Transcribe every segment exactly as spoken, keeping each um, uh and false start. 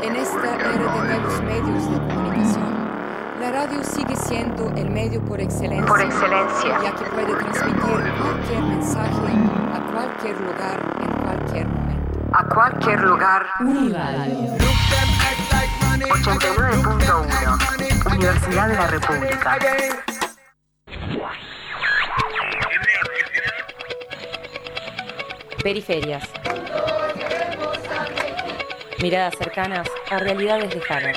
En esta era de nuevos medios de comunicación, la radio sigue siendo el medio por excelencia, por excelencia, ya que puede transmitir cualquier mensaje a cualquier lugar en cualquier momento. A cualquier lugar. Uniradio. ochenta y nueve punto uno Universidad de la República. Periferias. Miradas cercanas a realidades lejanas.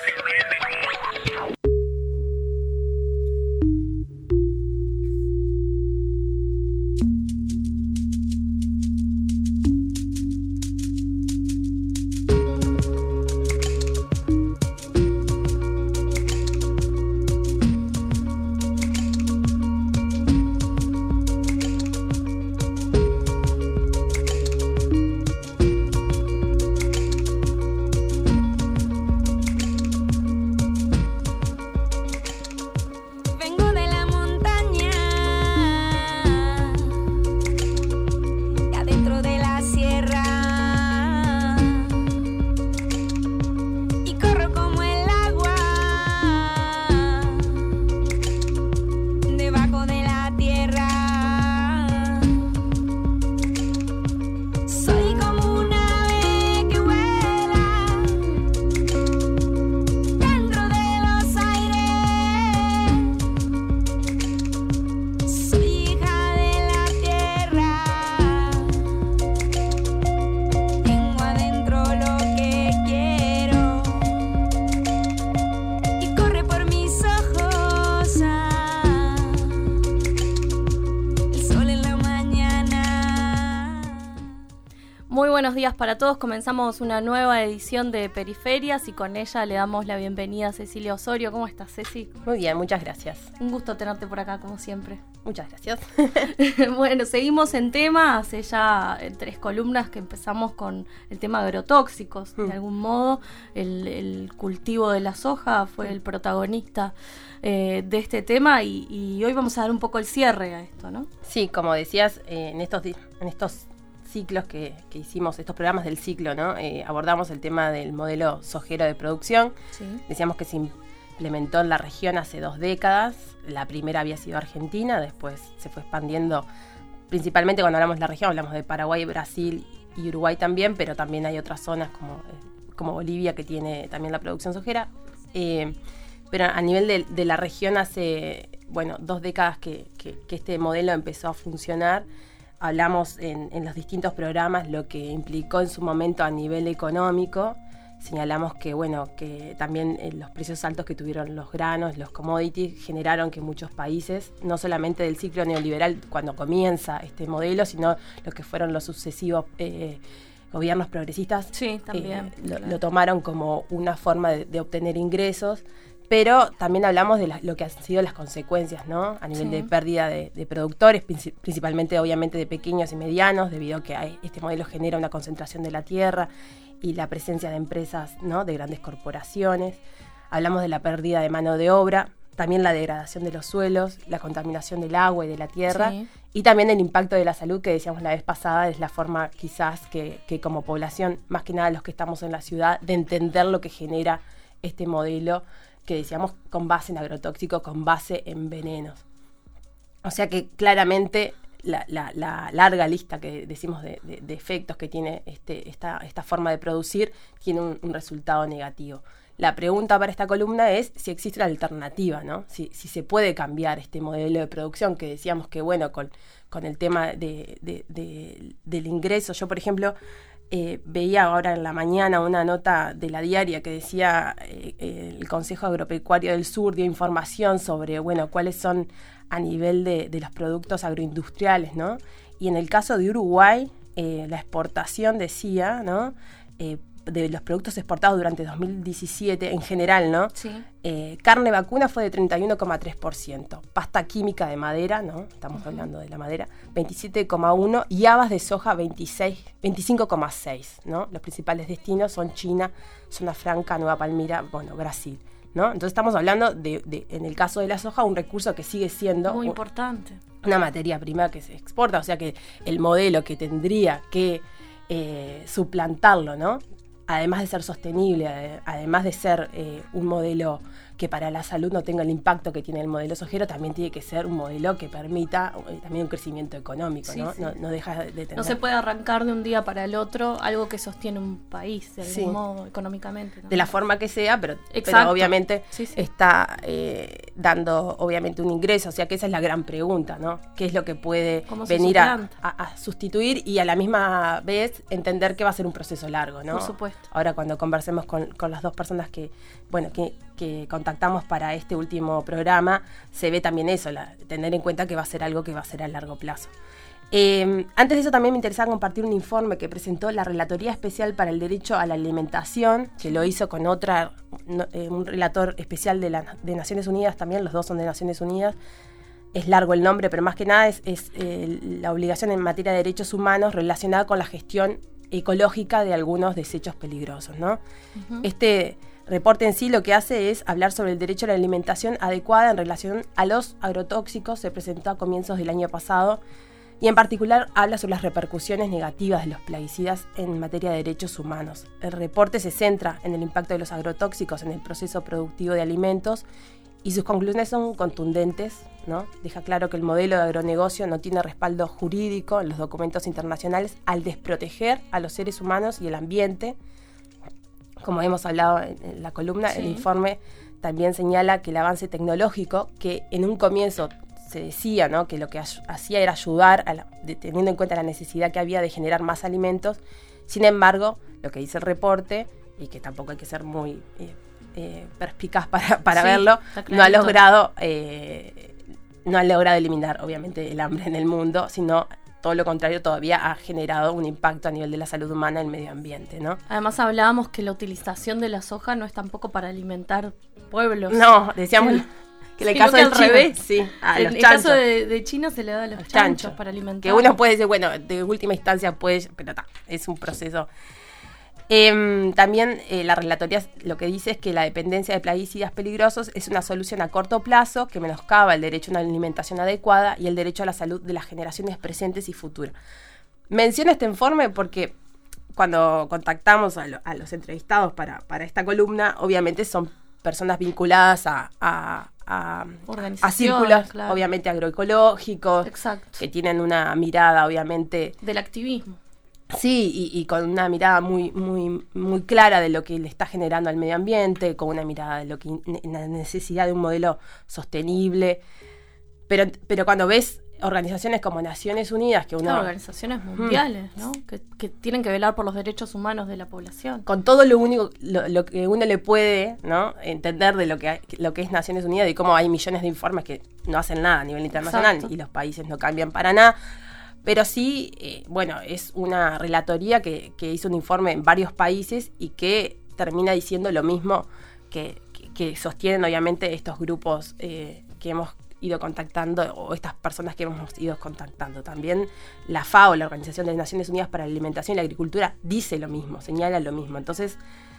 Buenos días para todos, comenzamos una nueva edición de Periferias y con ella le damos la bienvenida a Cecilia Osorio. ¿Cómo estás, Ceci? Muy bien, muchas gracias. Un gusto tenerte por acá, como siempre. Muchas gracias. Bueno, seguimos en tema, hace ya tres columnas que empezamos con el tema de agrotóxicos. Mm. De algún modo, el, el cultivo de la soja fue el protagonista eh, de este tema y, y hoy vamos a dar un poco el cierre a esto, ¿no? Sí, como decías, eh, en estos en estos ciclos que, que hicimos, estos programas del ciclo, ¿no? Eh, abordamos el tema del modelo sojero de producción. Sí. Decíamos que se implementó en la región hace dos décadas. La primera había sido Argentina, después se fue expandiendo. Principalmente cuando hablamos de la región, hablamos de Paraguay, Brasil y Uruguay también, pero también hay otras zonas como, eh, como Bolivia que tiene también la producción sojera. Eh, pero a nivel de, de la región hace, bueno, dos décadas que, que, que este modelo empezó a funcionar. Hablamos en, en los distintos programas lo que implicó en su momento a nivel económico. Señalamos que, bueno, que también eh, los precios altos que tuvieron los granos, los commodities, generaron que muchos países, no solamente del ciclo neoliberal cuando comienza este modelo, sino lo que fueron los sucesivos eh, gobiernos progresistas, sí, también, eh, lo, claro. lo tomaron como una forma de, de obtener ingresos. Pero también hablamos de la, lo que han sido las consecuencias, ¿no? A nivel sí. de pérdida de, de productores, principalmente obviamente de pequeños y medianos, debido a que hay, este modelo genera una concentración de la tierra y la presencia de empresas, ¿no? De grandes corporaciones. Hablamos de la pérdida de mano de obra, también la degradación de los suelos, la contaminación del agua y de la tierra, sí. y también el impacto de la salud que decíamos la vez pasada, es la forma quizás que, que como población, más que nada los que estamos en la ciudad, de entender lo que genera este modelo que decíamos con base en agrotóxicos, con base en venenos. O sea que claramente la, la, la larga lista que decimos de, de, de efectos que tiene este, esta, esta forma de producir tiene un, un resultado negativo. La pregunta para esta columna es si existe una alternativa, ¿no? Si, si se puede cambiar este modelo de producción que decíamos que, bueno, con, con el tema de, de, de, del ingreso, yo por ejemplo Eh, veía ahora en la mañana una nota de la Diaria que decía eh, eh, el Consejo Agropecuario del Sur dio información sobre, bueno, cuáles son a nivel de, de los productos agroindustriales, ¿no? Y en el caso de Uruguay, eh, la exportación decía, ¿no? Eh, de los productos exportados durante dos mil diecisiete en general, ¿no? Sí. Eh, carne vacuna fue de treinta y uno coma tres por ciento, pasta química de madera, ¿no? Estamos uh-huh. hablando de la madera, veintisiete coma uno por ciento y habas de soja veintiséis, veinticinco coma seis por ciento, ¿no? Los principales destinos son China, Zona Franca, Nueva Palmira, bueno, Brasil, ¿no? Entonces estamos hablando de, de, en el caso de la soja, un recurso que sigue siendo muy importante. Una materia prima que se exporta, o sea que el modelo que tendría que eh, suplantarlo, ¿no? además de ser sostenible, además de ser eh, un modelo que para la salud no tenga el impacto que tiene el modelo sojero, también tiene que ser un modelo que permita eh, también un crecimiento económico, sí, ¿no? Sí. No, no deja de tener... No se puede arrancar de un día para el otro algo que sostiene un país, de algún sí. modo, económicamente, ¿no? De la forma que sea, pero, pero obviamente sí, sí. está eh, dando obviamente un ingreso, o sea que esa es la gran pregunta, ¿no? ¿Qué es lo que puede venir a, a, a sustituir y a la misma vez entender que va a ser un proceso largo, ¿no? Por supuesto. Ahora cuando conversemos con, con las dos personas que, bueno, que, que contactamos para este último programa, se ve también eso, la, tener en cuenta que va a ser algo que va a ser a largo plazo. Eh, antes de eso también me interesaba compartir un informe que presentó la Relatoría Especial para el Derecho a la Alimentación, que lo hizo con otra, no, eh, un relator especial de, la, de Naciones Unidas también, los dos son de Naciones Unidas. Es largo el nombre, pero más que nada es, es eh, la obligación en materia de derechos humanos relacionada con la gestión ecológica de algunos desechos peligrosos, ¿no? Uh-huh. Este reporte en sí lo que hace es hablar sobre el derecho a la alimentación adecuada en relación a los agrotóxicos. Se presentó a comienzos del año pasado y en particular habla sobre las repercusiones negativas de los plaguicidas en materia de derechos humanos. El reporte se centra en el impacto de los agrotóxicos en el proceso productivo de alimentos y sus conclusiones son contundentes, ¿no? Deja claro que el modelo de agronegocio no tiene respaldo jurídico en los documentos internacionales al desproteger a los seres humanos y el ambiente. Como hemos hablado en la columna, sí. El informe también señala que el avance tecnológico, que en un comienzo se decía, ¿no?, que lo que hacía era ayudar, a la, de, teniendo en cuenta la necesidad que había de generar más alimentos, sin embargo, lo que dice el reporte, y que tampoco hay que ser muy eh, eh, perspicaz para, para sí, verlo, no ha logrado eh, no ha logrado eliminar, obviamente, el hambre en el mundo, sino todo lo contrario, todavía ha generado un impacto a nivel de la salud humana en el medio ambiente, ¿no? Además hablábamos que la utilización de la soja no es tampoco para alimentar pueblos. No, decíamos sí. que en el sí, caso del revés, sí, a en los el chanchos. caso de, de China se le da a los, los chanchos, chanchos para alimentar. Que uno puede decir, bueno, de última instancia puede, pero está, es un proceso. Eh, también eh, la relatoría lo que dice es que la dependencia de plaguicidas peligrosos es una solución a corto plazo que menoscaba el derecho a una alimentación adecuada y el derecho a la salud de las generaciones presentes y futuras. Menciono este informe porque cuando contactamos a, lo, a los entrevistados para, para esta columna, obviamente son personas vinculadas a, a, a, a círculos, claro. obviamente agroecológicos, exacto. que tienen una mirada, obviamente, del activismo. Sí, y, y con una mirada muy, muy, muy clara de lo que le está generando al medio ambiente, con una mirada de lo que la necesidad de un modelo sostenible. Pero, pero cuando ves organizaciones como Naciones Unidas, que uno claro, organizaciones mundiales, mm. ¿no? Que, que tienen que velar por los derechos humanos de la población. Con todo lo único, lo, lo que uno le puede, ¿no?, entender de lo que lo que es Naciones Unidas y cómo hay millones de informes que no hacen nada a nivel internacional. Exacto. Y los países no cambian para nada. Pero sí, eh, bueno, es una relatoría que, que hizo un informe en varios países y que termina diciendo lo mismo que, que, que sostienen obviamente estos grupos eh, que hemos ido contactando o estas personas que hemos ido contactando. También la FAO, la Organización de las Naciones Unidas para la Alimentación y la Agricultura, dice lo mismo, señala lo mismo. Entonces,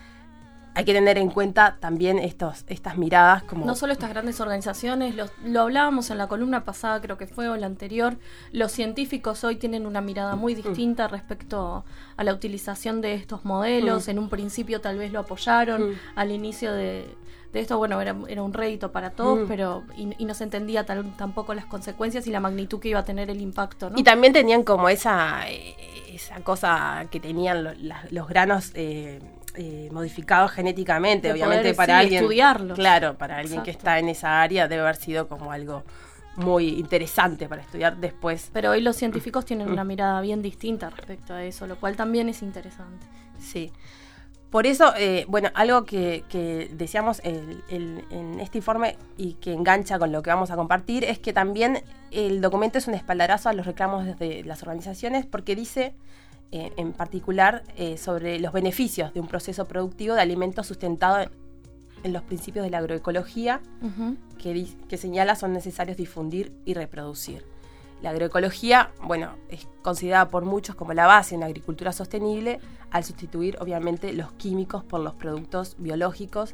hay que tener en cuenta también estos, estas miradas como... No solo estas grandes organizaciones, lo, lo hablábamos en la columna pasada, creo que fue, o la anterior, los científicos hoy tienen una mirada muy distinta mm. respecto a la utilización de estos modelos. Mm. En un principio tal vez lo apoyaron, mm. al inicio de, de esto, bueno, era, era un rédito para todos, mm. pero y, y no se entendía tal, tampoco las consecuencias y la magnitud que iba a tener el impacto, ¿no? Y también tenían como esa, esa cosa que tenían lo, la, los granos... Eh, Eh, modificados genéticamente, de obviamente poder, para sí, alguien estudiarlos. Claro, para alguien Exacto. que está en esa área debe haber sido como algo muy interesante para estudiar después. Pero hoy los científicos tienen una mirada bien distinta respecto a eso, lo cual también es interesante. Sí. Por eso, eh, bueno, algo que, que decíamos el, el, en este informe y que engancha con lo que vamos a compartir es que también el documento es un espaldarazo a los reclamos de las organizaciones porque dice... Eh, en particular eh, sobre los beneficios de un proceso productivo de alimentos sustentado en, en los principios de la agroecología uh-huh. que, di- que señala son necesarios difundir y reproducir. La agroecología, bueno, es considerada por muchos como la base de una agricultura sostenible al sustituir obviamente los químicos por los productos biológicos.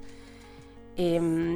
Eh,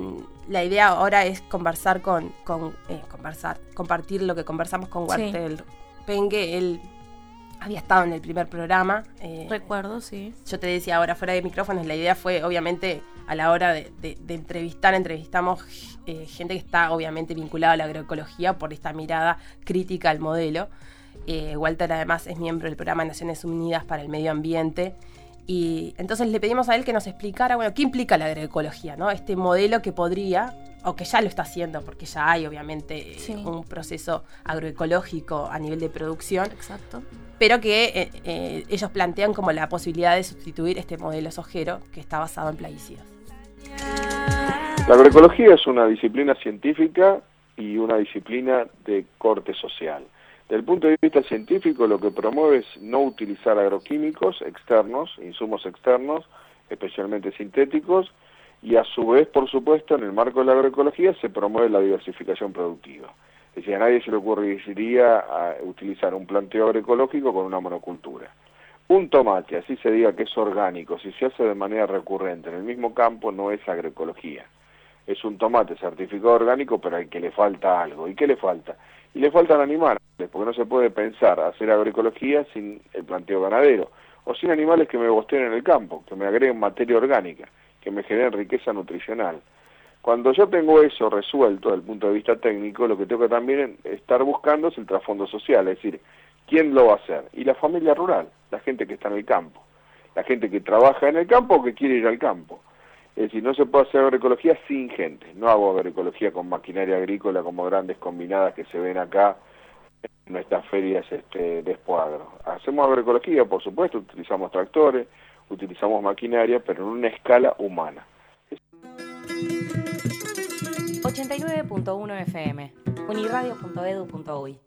la idea ahora es conversar con, con eh, conversar, compartir lo que conversar con Walter sí. Pengue. Él había estado en el primer programa. Eh, Recuerdo, sí. Yo te decía ahora fuera de micrófonos, la idea fue obviamente a la hora de, de, de entrevistar, entrevistamos eh, gente que está obviamente vinculada a la agroecología por esta mirada crítica al modelo. Eh, Walter además es miembro del programa Naciones Unidas para el Medio Ambiente. Y entonces le pedimos a él que nos explicara, bueno, qué implica la agroecología, ¿no? Este modelo que podría, o que ya lo está haciendo, porque ya hay obviamente sí. un proceso agroecológico a nivel de producción. Exacto. Pero que eh, eh, ellos plantean como la posibilidad de sustituir este modelo sojero que está basado en plaguicidas. La agroecología es una disciplina científica y una disciplina de corte social. Desde el punto de vista científico, lo que promueve es no utilizar agroquímicos externos, insumos externos, especialmente sintéticos, y a su vez, por supuesto, en el marco de la agroecología se promueve la diversificación productiva. Es decir, a nadie se le ocurriría a utilizar un planteo agroecológico con una monocultura. Un tomate, así se diga que es orgánico, si se hace de manera recurrente en el mismo campo, no es agroecología. Es un tomate certificado orgánico, pero al que le falta algo. ¿Y qué le falta? Y le faltan animales, porque no se puede pensar hacer agroecología sin el planteo ganadero, o sin animales que me bosteen en el campo, que me agreguen materia orgánica, que me generen riqueza nutricional. Cuando yo tengo eso resuelto desde el punto de vista técnico, lo que tengo que también estar buscando es el trasfondo social, es decir, ¿quién lo va a hacer? Y la familia rural, la gente que está en el campo, la gente que trabaja en el campo o que quiere ir al campo. Es decir, no se puede hacer agroecología sin gente. No hago agroecología con maquinaria agrícola como grandes combinadas que se ven acá en nuestras ferias este, de Expoagro. Hacemos agroecología, por supuesto, utilizamos tractores, utilizamos maquinaria, pero en una escala humana. ochenta y nueve punto uno F M, uniradio punto edu punto uy.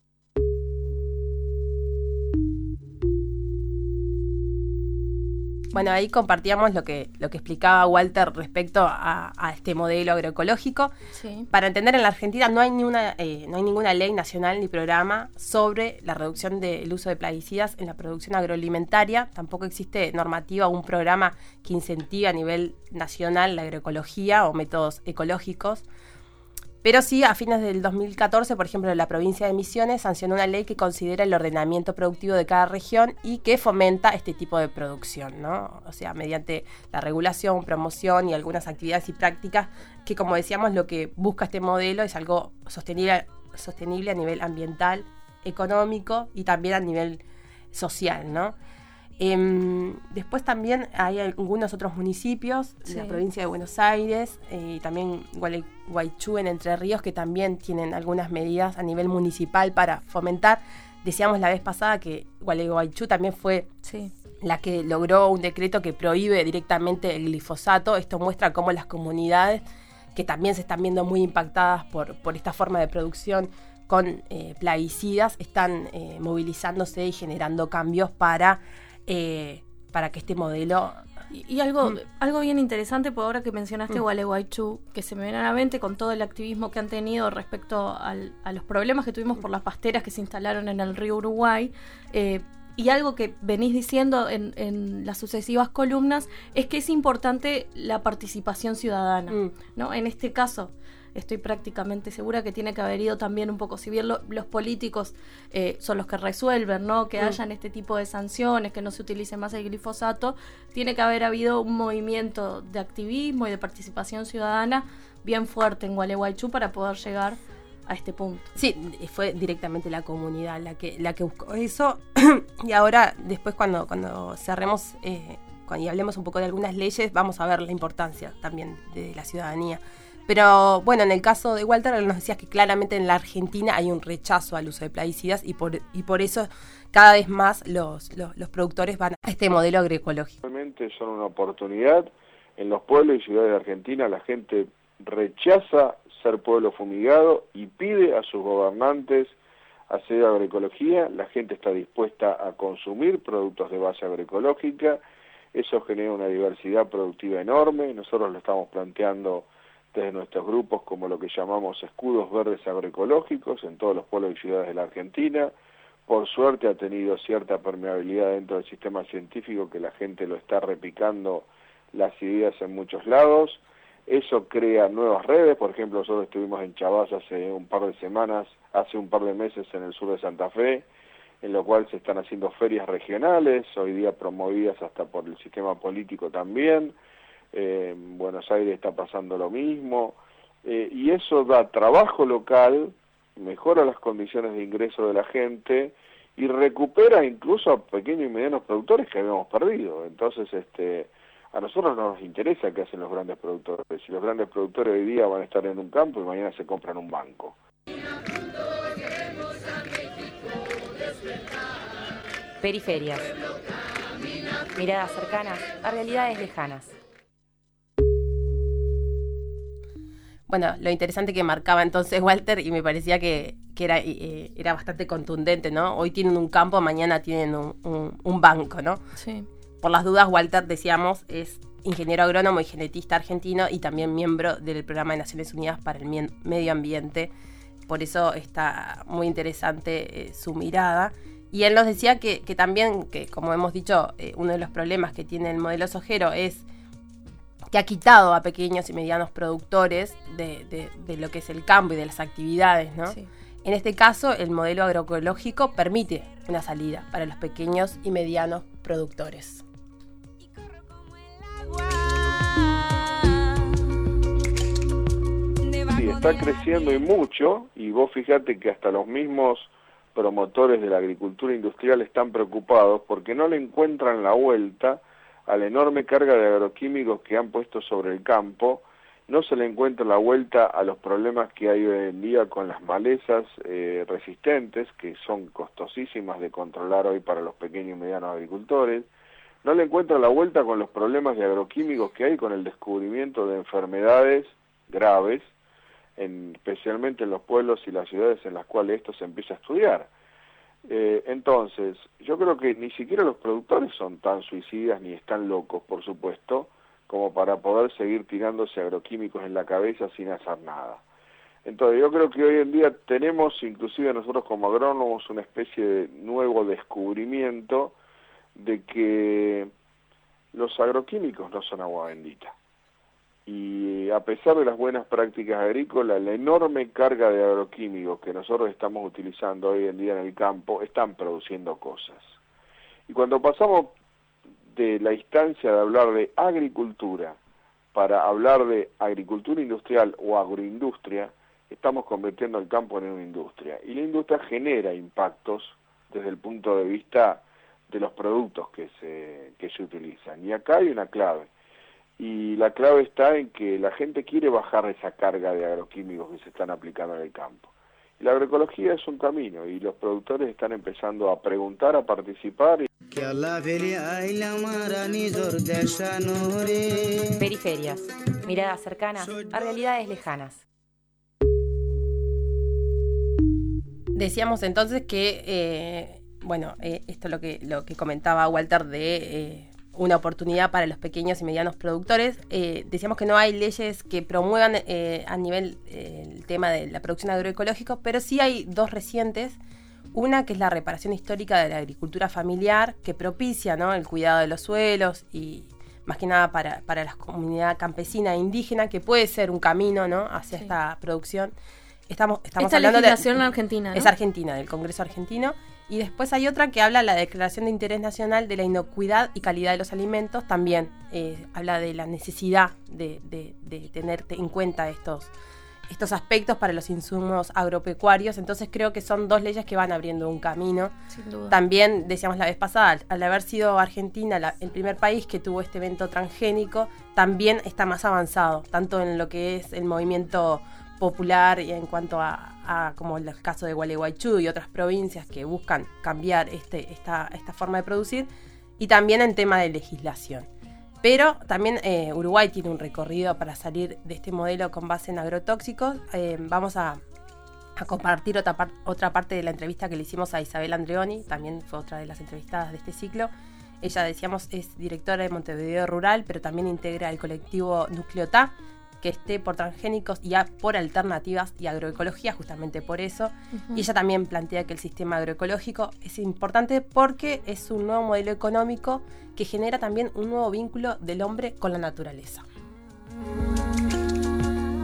Bueno, ahí compartíamos lo que, lo que explicaba Walter respecto a, a este modelo agroecológico. Sí. Para entender, en la Argentina no hay, ni una, eh, no hay ninguna ley nacional ni programa sobre la reducción del uso de plaguicidas en la producción agroalimentaria. Tampoco existe normativa o un programa que incentive a nivel nacional la agroecología o métodos ecológicos. Pero sí, a fines del dos mil catorce, por ejemplo, la provincia de Misiones sancionó una ley que considera el ordenamiento productivo de cada región y que fomenta este tipo de producción, ¿no? O sea, mediante la regulación, promoción y algunas actividades y prácticas que, como decíamos, lo que busca este modelo es algo sostenible, sostenible a nivel ambiental, económico y también a nivel social, ¿no? Eh, después también hay algunos otros municipios de sí. la provincia de Buenos Aires y eh, también Gualeguaychú en Entre Ríos que también tienen algunas medidas a nivel municipal para fomentar. Decíamos la vez pasada que Gualeguaychú también fue sí. la que logró un decreto que prohíbe directamente el glifosato. Esto muestra cómo las comunidades, que también se están viendo muy impactadas por, por esta forma de producción con eh, plaguicidas, están eh, movilizándose y generando cambios para Eh, para que este modelo... Y, y algo, mm. algo bien interesante, por ahora que mencionaste mm. Gualeguaychú, que se me viene a la mente con todo el activismo que han tenido respecto al, a los problemas que tuvimos por las pasteras que se instalaron en el río Uruguay, eh, y algo que venís diciendo en, en las sucesivas columnas, es que es importante la participación ciudadana, mm. ¿no? En este caso... Estoy prácticamente segura que tiene que haber ido también un poco, si bien lo, los políticos eh, son los que resuelven, ¿no? Que mm. hayan este tipo de sanciones, que no se utilice más el glifosato, tiene que haber habido un movimiento de activismo y de participación ciudadana bien fuerte en Gualeguaychú para poder llegar a este punto. Sí, fue directamente la comunidad la que la que buscó eso. Y ahora, después cuando, cuando cerremos eh, cuando, y hablemos un poco de algunas leyes, vamos a ver la importancia también de la ciudadanía. Pero bueno, en el caso de Walter nos decías que claramente en la Argentina hay un rechazo al uso de plaguicidas y por y por eso cada vez más los, los, los productores van a este modelo agroecológico. Realmente son una oportunidad. En los pueblos y ciudades de Argentina la gente rechaza ser pueblo fumigado y pide a sus gobernantes hacer agroecología. La gente está dispuesta a consumir productos de base agroecológica. Eso genera una diversidad productiva enorme. Nosotros lo estamos planteando desde nuestros grupos como lo que llamamos escudos verdes agroecológicos en todos los pueblos y ciudades de la Argentina. Por suerte ha tenido cierta permeabilidad dentro del sistema científico, que la gente lo está replicando las ideas en muchos lados. Eso crea nuevas redes. Por ejemplo, nosotros estuvimos en Chavás hace un par de semanas, hace un par de meses en el sur de Santa Fe, en lo cual se están haciendo ferias regionales, hoy día promovidas hasta por el sistema político también. Eh, en Buenos Aires está pasando lo mismo, eh, y eso da trabajo local, mejora las condiciones de ingreso de la gente y recupera incluso a pequeños y medianos productores que habíamos perdido. Entonces, este, a nosotros no nos interesa qué hacen los grandes productores. Si los grandes productores hoy día van a estar en un campo y mañana se compran un banco. Periferias. Miradas cercanas a realidades lejanas. Bueno, lo interesante que marcaba entonces Walter, y me parecía que, que era, eh, era bastante contundente, ¿no? Hoy tienen un campo, mañana tienen un, un, un banco, ¿no? Sí. Por las dudas, Walter, decíamos, es ingeniero agrónomo y genetista argentino y también miembro del Programa de Naciones Unidas para el Medio Ambiente. Por eso está muy interesante eh, su mirada. Y él nos decía que, que también, que como hemos dicho, eh, uno de los problemas que tiene el modelo sojero es que ha quitado a pequeños y medianos productores de, de, de lo que es el campo y de las actividades, ¿no? Sí. En este caso, el modelo agroecológico permite una salida para los pequeños y medianos productores. Sí, está creciendo y mucho, y vos fíjate que hasta los mismos promotores de la agricultura industrial están preocupados porque no le encuentran la vuelta a la enorme carga de agroquímicos que han puesto sobre el campo, no se le encuentra la vuelta a los problemas que hay hoy en día con las malezas eh, resistentes, que son costosísimas de controlar hoy para los pequeños y medianos agricultores, no le encuentra la vuelta con los problemas de agroquímicos que hay con el descubrimiento de enfermedades graves, en, especialmente en los pueblos y las ciudades en las cuales esto se empieza a estudiar. Eh, entonces, yo creo que ni siquiera los productores son tan suicidas ni están locos, por supuesto, como para poder seguir tirándose agroquímicos en la cabeza sin hacer nada. Entonces, yo creo que hoy en día tenemos, inclusive nosotros como agrónomos, una especie de nuevo descubrimiento de que los agroquímicos no son agua bendita. Y a pesar de las buenas prácticas agrícolas, la enorme carga de agroquímicos que nosotros estamos utilizando hoy en día en el campo están produciendo cosas. Y cuando pasamos de la instancia de hablar de agricultura para hablar de agricultura industrial o agroindustria, estamos convirtiendo el campo en una industria. Y la industria genera impactos desde el punto de vista de los productos que se, que se utilizan. Y acá hay una clave. Y la clave está en que la gente quiere bajar esa carga de agroquímicos que se están aplicando en el campo. Y la agroecología es un camino y los productores están empezando a preguntar, a participar. Y... Periferias, miradas cercanas a realidades lejanas. Decíamos entonces que, eh, bueno, eh, esto es lo que, lo que comentaba Walter de... Eh, una oportunidad para los pequeños y medianos productores. Eh, decíamos que no hay leyes que promuevan eh, a nivel eh, el tema de la producción agroecológica, pero sí hay dos recientes. Una que es la reparación histórica de la agricultura familiar, que propicia, ¿no?, el cuidado de los suelos y más que nada para, para la comunidad campesina e indígena, que puede ser un camino, ¿no?, hacia sí. esta producción. Estamos, estamos Esta hablando legislación de, argentina, ¿no? Es argentina, del Congreso argentino. Y después hay otra que habla de la Declaración de Interés Nacional de la Inocuidad y Calidad de los Alimentos. También eh, habla de la necesidad de, de, de tener en cuenta estos, estos aspectos para los insumos agropecuarios. Entonces creo que son dos leyes que van abriendo un camino. Sin duda. También decíamos la vez pasada, al, al haber sido Argentina la, el primer país que tuvo este evento transgénico, también está más avanzado, tanto en lo que es el movimiento popular y en cuanto a, a como el caso de Gualeguaychú y otras provincias que buscan cambiar este, esta, esta forma de producir, y también en tema de legislación. Pero también eh, Uruguay tiene un recorrido para salir de este modelo con base en agrotóxicos. Eh, vamos a, a compartir otra, par- otra parte de la entrevista que le hicimos a Isabel Andreoni, también fue otra de las entrevistadas de este ciclo. Ella, decíamos, es directora de Montevideo Rural, pero también integra el colectivo Nucleotá, que esté por transgénicos y a, por alternativas y agroecología, justamente por eso. Uh-huh. Y ella también plantea que el sistema agroecológico es importante porque es un nuevo modelo económico que genera también un nuevo vínculo del hombre con la naturaleza.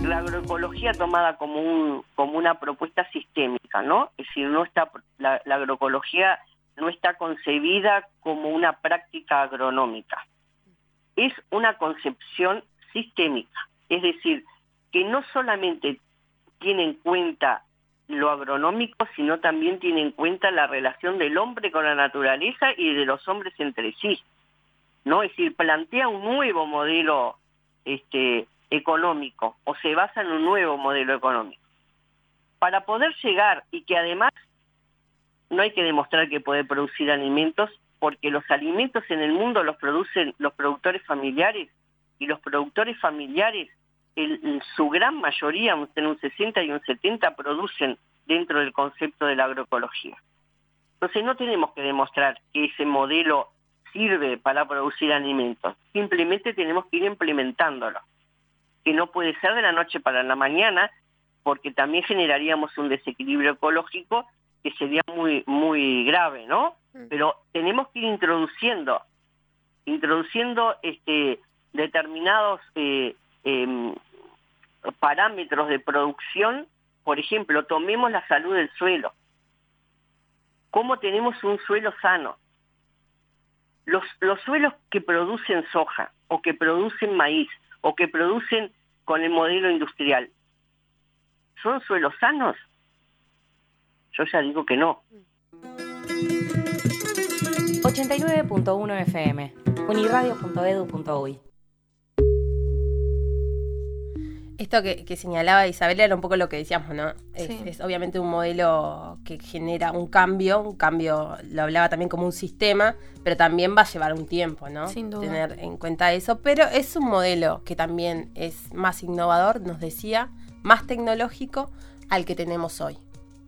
la agroecología tomada como un como una propuesta sistémica, ¿no? Es decir, no está la, la agroecología no está concebida como una práctica agronómica. Es una concepción sistémica, es decir, que no solamente tiene en cuenta lo agronómico, sino también tiene en cuenta la relación del hombre con la naturaleza y de los hombres entre sí, ¿no? Es decir, plantea un nuevo modelo este, económico, o se basa en un nuevo modelo económico. Para poder llegar, y que además no hay que demostrar que puede producir alimentos, porque los alimentos en el mundo los producen los productores familiares, y los productores familiares, el, en su gran mayoría, en un sesenta y un setenta, producen dentro del concepto de la agroecología. Entonces no tenemos que demostrar que ese modelo sirve para producir alimentos, simplemente tenemos que ir implementándolo, que no puede ser de la noche para la mañana, porque también generaríamos un desequilibrio ecológico que sería muy muy grave, ¿no? Pero tenemos que ir introduciendo, introduciendo este determinados eh, eh, parámetros de producción. Por ejemplo, tomemos la salud del suelo. ¿Cómo tenemos un suelo sano? Los, los suelos que producen soja, o que producen maíz, o que producen con el modelo industrial, ¿son suelos sanos? Yo ya digo que no. ochenta y nueve punto uno F M, uniradio punto edu punto uy. Esto que, que señalaba Isabel era un poco lo que decíamos, ¿no? Es, Sí. es obviamente un modelo que genera un cambio, un cambio, lo hablaba también como un sistema, pero también va a llevar un tiempo, ¿no? Sin duda. Tener en cuenta eso, pero es un modelo que también es más innovador, nos decía, más tecnológico al que tenemos hoy.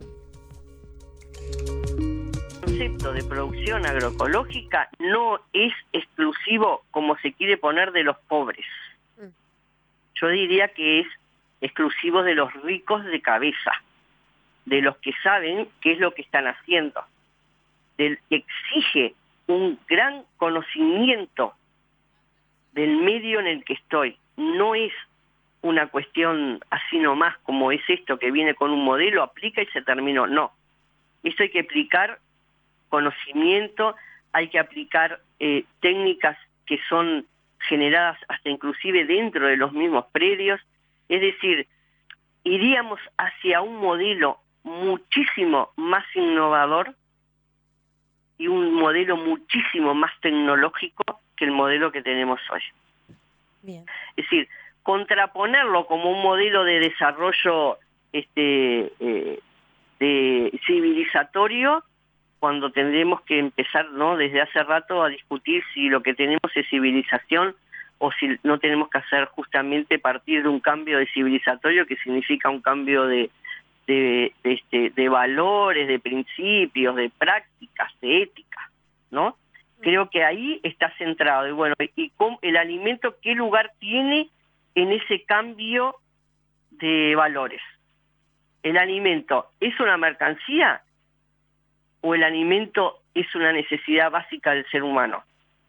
El concepto de producción agroecológica no es exclusivo, como se quiere poner, de los pobres. Yo diría que es exclusivo de los ricos de cabeza, de los que saben qué es lo que están haciendo, del que exige un gran conocimiento del medio en el que estoy. No es una cuestión así nomás como es esto que viene con un modelo, aplica y se terminó. No, esto hay que aplicar conocimiento, hay que aplicar eh, técnicas que son generadas hasta inclusive dentro de los mismos predios. Es decir, iríamos hacia un modelo muchísimo más innovador y un modelo muchísimo más tecnológico que el modelo que tenemos hoy. Bien. Es decir, contraponerlo como un modelo de desarrollo este eh, de civilizatorio, cuando tendremos que empezar, ¿no?, desde hace rato a discutir si lo que tenemos es civilización o si no tenemos que hacer justamente partir de un cambio de civilizatorio que significa un cambio de de, de, este, de valores, de principios, de prácticas, de ética, ¿no? Creo que ahí está centrado. Y bueno, y cómo, el alimento, ¿qué lugar tiene en ese cambio de valores? ¿El alimento es una mercancía o el alimento es una necesidad básica del ser humano?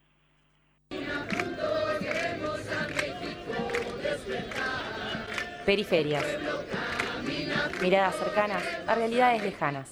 Periferias. Miradas cercanas a realidades lejanas.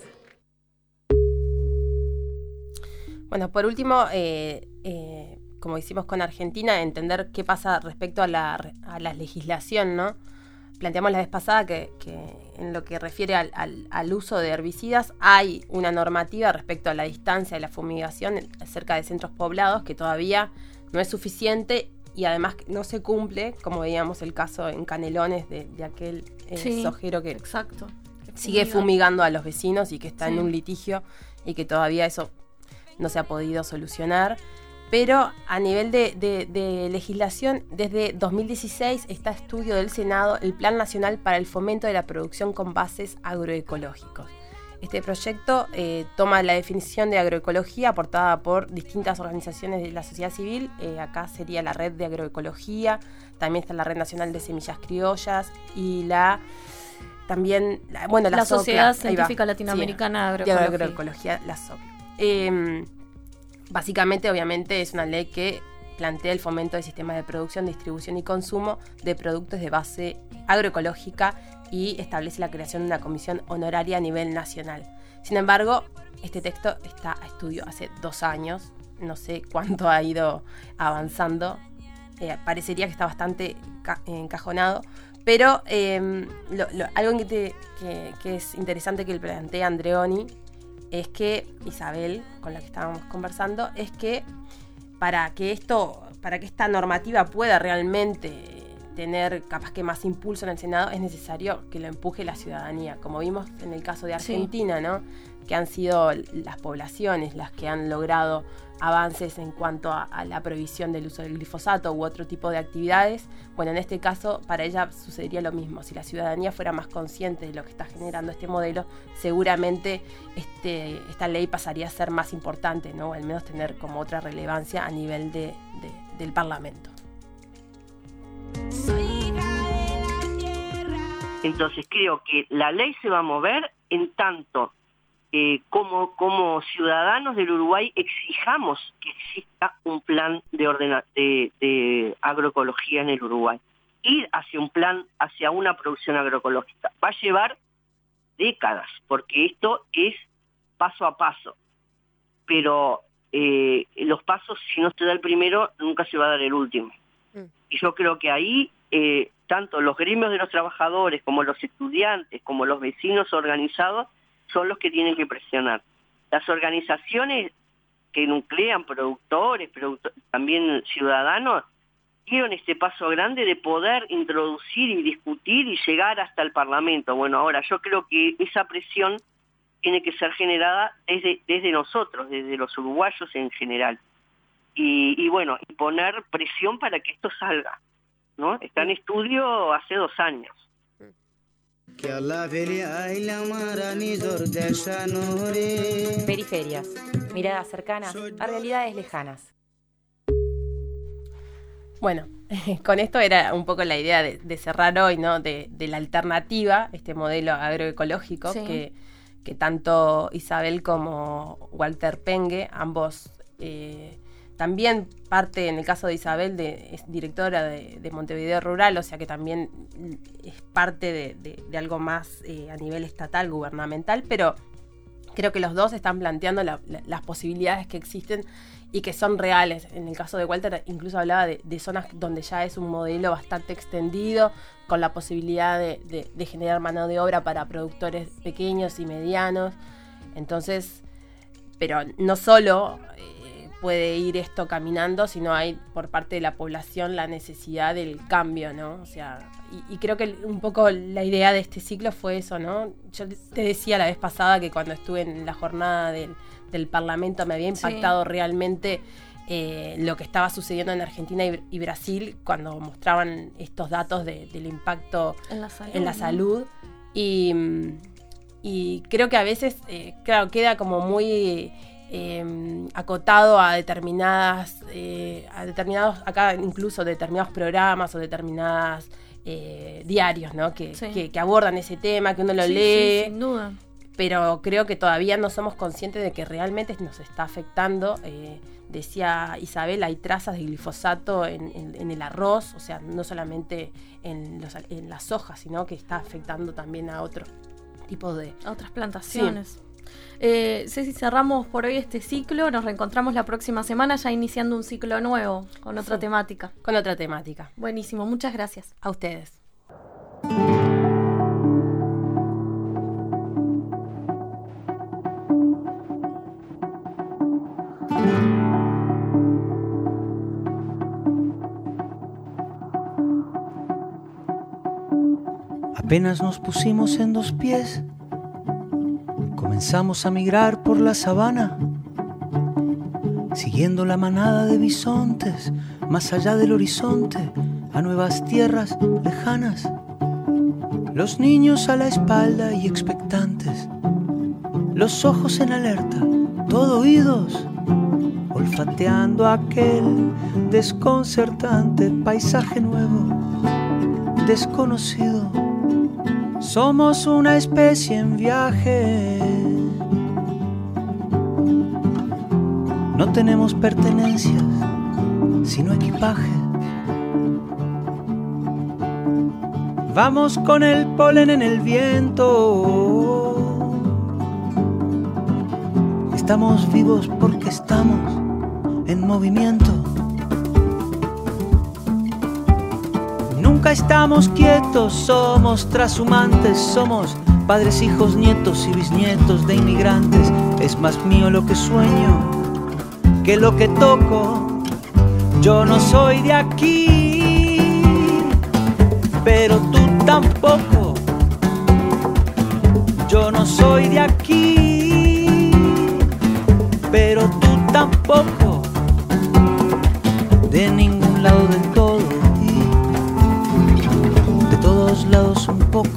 Bueno, por último, eh, eh, como hicimos con Argentina, entender qué pasa respecto a la, a la legislación, ¿no? Planteamos la vez pasada que, que en lo que refiere al, al, al uso de herbicidas hay una normativa respecto a la distancia de la fumigación cerca de centros poblados que todavía no es suficiente y además no se cumple, como veíamos el caso en Canelones de, de aquel eh, Sí, sojero que exacto. sigue fumigando a los vecinos y que está Sí. en un litigio y que todavía eso no se ha podido solucionar. Pero a nivel de, de, de legislación, desde dos mil dieciséis está estudio del Senado el Plan Nacional para el Fomento de la Producción con Bases Agroecológicos. Este proyecto eh, toma la definición de agroecología aportada por distintas organizaciones de la sociedad civil. Eh, acá sería la Red de Agroecología, también está la Red Nacional de Semillas Criollas y la también, la, bueno, la, La SOCLA, Sociedad ahí va. Científica Latinoamericana de Sí, Agroecología. de Agroecología, la SOCLA. Eh, básicamente, obviamente, es una ley que plantea el fomento de sistemas de producción, distribución y consumo de productos de base agroecológica y establece la creación de una comisión honoraria a nivel nacional. Sin embargo, este texto está a estudio hace dos años, no sé cuánto ha ido avanzando, eh, parecería que está bastante ca- encajonado, pero eh, lo, lo, algo que, te, que, que es interesante que plantea Andreoni es que Isabel, con la que estábamos conversando, es que para que esto, para que esta normativa pueda realmente tener capaz que más impulso en el Senado, es necesario que lo empuje la ciudadanía, como vimos en el caso de Argentina, sí. ¿no? Que han sido las poblaciones las que han logrado avances en cuanto a, a la prohibición del uso del glifosato u otro tipo de actividades. Bueno, en este caso para ella sucedería lo mismo. Si la ciudadanía fuera más consciente de lo que está generando este modelo, seguramente este, esta ley pasaría a ser más importante, ¿no? O al menos tener como otra relevancia a nivel de, de, del Parlamento. Entonces creo que la ley se va a mover en tanto eh, como, como ciudadanos del Uruguay exijamos que exista un plan de, ordena, de, de agroecología en el Uruguay. Ir hacia un plan, hacia una producción agroecológica. Va a llevar décadas, porque esto es paso a paso. Pero eh, los pasos, si no se da el primero, nunca se va a dar el último. Mm. Y yo creo que ahí... Eh, tanto los gremios de los trabajadores como los estudiantes, como los vecinos organizados, son los que tienen que presionar. Las organizaciones que nuclean productores, producto- también ciudadanos, dieron este paso grande de poder introducir y discutir y llegar hasta el Parlamento. Bueno, ahora yo creo que esa presión tiene que ser generada desde, desde nosotros, desde los uruguayos en general. Y, y bueno, y poner presión para que esto salga, ¿no? Está en estudio hace dos años. Periferias, miradas cercanas a realidades lejanas. Bueno, con esto era un poco la idea de, de cerrar hoy, ¿no? De, de la alternativa, este modelo agroecológico, sí. que, que tanto Isabel como Walter Pengue, ambos... Eh, También parte, en el caso de Isabel, de, es directora de, de Montevideo Rural, o sea que también es parte de, de, de algo más eh, a nivel estatal, gubernamental, pero creo que los dos están planteando la, la, las posibilidades que existen y que son reales. En el caso de Walter incluso hablaba de, de zonas donde ya es un modelo bastante extendido, con la posibilidad de, de, de generar mano de obra para productores pequeños y medianos. Entonces, pero no solo... Eh, puede ir esto caminando, sino hay por parte de la población la necesidad del cambio, ¿no? O sea, y, y creo que un poco la idea de este ciclo fue eso, ¿no? Yo te decía la vez pasada que cuando estuve en la jornada del, del Parlamento me había impactado sí. realmente eh, lo que estaba sucediendo en Argentina y, y Brasil cuando mostraban estos datos de, del impacto en la salud, en la salud. ¿no? y, y creo que a veces, eh, claro, queda como muy... Eh, acotado a determinadas eh, a determinados acá incluso determinados programas o determinadas eh, diarios, ¿no? que, sí. que, que abordan ese tema, que uno lo sí, lee, sí, sin duda. Pero creo que todavía no somos conscientes de que realmente nos está afectando. Eh, decía Isabel, hay trazas de glifosato en, en, en el arroz, o sea, no solamente en, los, en las hojas, sino que está afectando también a otros tipos de... a otras plantaciones. Sí. Eh, Ceci, cerramos por hoy este ciclo, nos reencontramos la próxima semana ya iniciando un ciclo nuevo con otra sí, temática. Con otra temática. Buenísimo, muchas gracias. A ustedes. Apenas nos pusimos en dos pies, comenzamos a migrar por la sabana, siguiendo la manada de bisontes, más allá del horizonte, a nuevas tierras lejanas. Los niños a la espalda y expectantes, los ojos en alerta, todo oídos, olfateando aquel desconcertante paisaje nuevo, desconocido. Somos una especie en viaje. No tenemos pertenencias, sino equipaje. Vamos con el polen en el viento. Estamos vivos porque estamos en movimiento. Nunca estamos quietos, somos trashumantes, somos padres, hijos, nietos y bisnietos de inmigrantes. Es más mío lo que sueño que lo que toco. Yo no soy de aquí, pero tú tampoco. Yo no soy de aquí, pero tú tampoco. De ningún lado del todo y de todos lados un poco.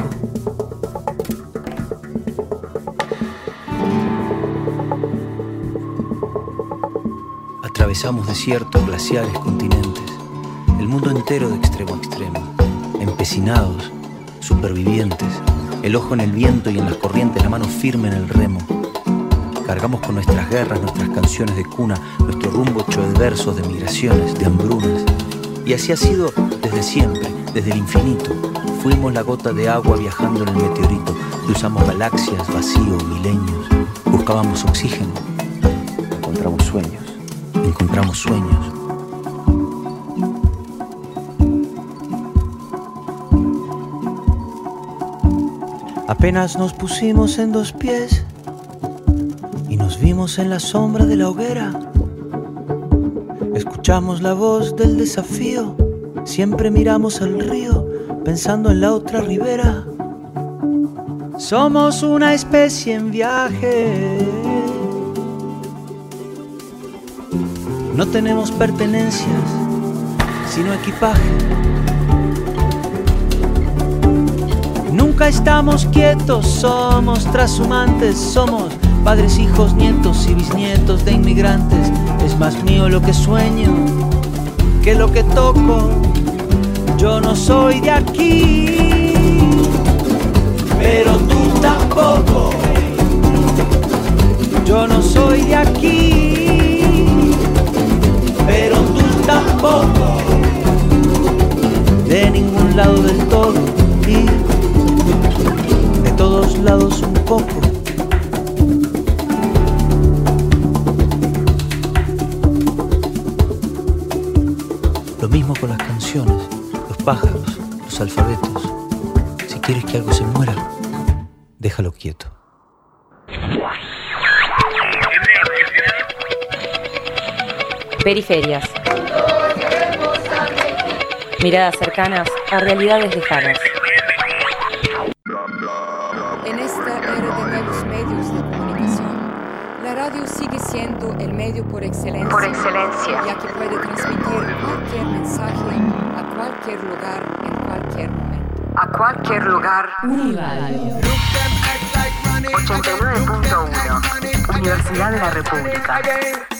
Atravesamos desiertos, glaciares, continentes, el mundo entero de extremo a extremo, empecinados, supervivientes, el ojo en el viento y en las corrientes, la mano firme en el remo. Cargamos con nuestras guerras, nuestras canciones de cuna, nuestro rumbo hecho de versos, de migraciones, de hambrunas. Y así ha sido desde siempre, desde el infinito. Fuimos la gota de agua viajando en el meteorito. Cruzamos galaxias, vacíos, milenios. Buscábamos oxígeno. Encontramos sueños. Encontramos sueños. Apenas nos pusimos en dos pies y nos vimos en la sombra de la hoguera. Escuchamos la voz del desafío. Siempre miramos al río pensando en la otra ribera. Somos una especie en viaje. No tenemos pertenencias, sino equipaje. Nunca estamos quietos, somos trashumantes, somos padres, hijos, nietos y bisnietos de inmigrantes. Es más mío lo que sueño que lo que toco. Yo no soy de aquí, pero tú tampoco. Yo no soy de aquí, pero tú tampoco. De ningún lado del todo y de todos lados un poco. Lo mismo con las canciones, los pájaros, los alfabetos. Si quieres que algo se muera, déjalo quieto. Periferias. Miradas cercanas a realidades lejanas. En esta era de nuevos medios de comunicación, la radio sigue siendo el medio por excelencia, Por excelencia. ya que puede transmitir cualquier mensaje a cualquier lugar en cualquier momento. A cualquier lugar. ochenta y nueve punto uno Universidad de la República.